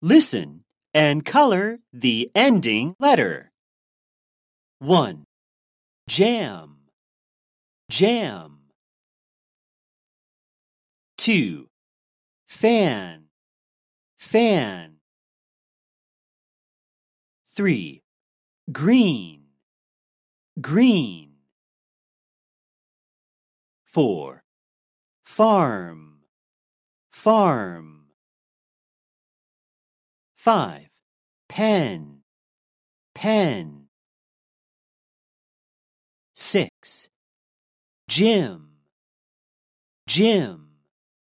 Listen and color the ending letter. 1. Jam, jam. 2. Fan, fan. 3. Green, green. 4. Farm, farm. 5. Pen, pen. 6. Gym, gym.